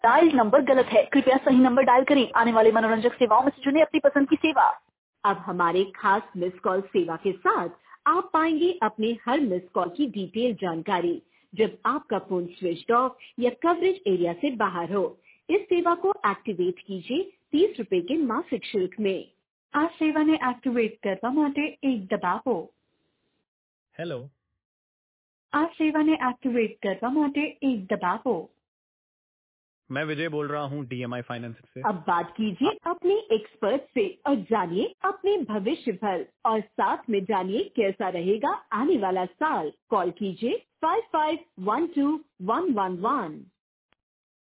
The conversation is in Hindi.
डायल नंबर गलत है, कृपया सही नंबर डायल करें। आने वाले मनोरंजक सेवाओं में से चुने अपनी पसंद की सेवा। अब हमारे खास मिस कॉल सेवा के साथ आप पाएंगे अपने हर मिस कॉल की डिटेल जानकारी जब आपका फोन स्विच ऑफ या कवरेज एरिया से बाहर हो। इस सेवा को एक्टिवेट कीजिए 30 रुपए के मासिक शुल्क में। આ સેવાને એક્ટિવેટ કરવા માટે 1 દબાવો। हेलो। આ સેવાને એક્ટિવેટ કરવા માટે 1 દબાવો। मैं विजय बोल रहा हूँ DMI फाइनेंस से। अब बात कीजिए अपने एक्सपर्ट से और जानिए अपने भविष्य भर और साथ में जानिए कैसा रहेगा आने वाला साल। कॉल कीजिए 5512 111।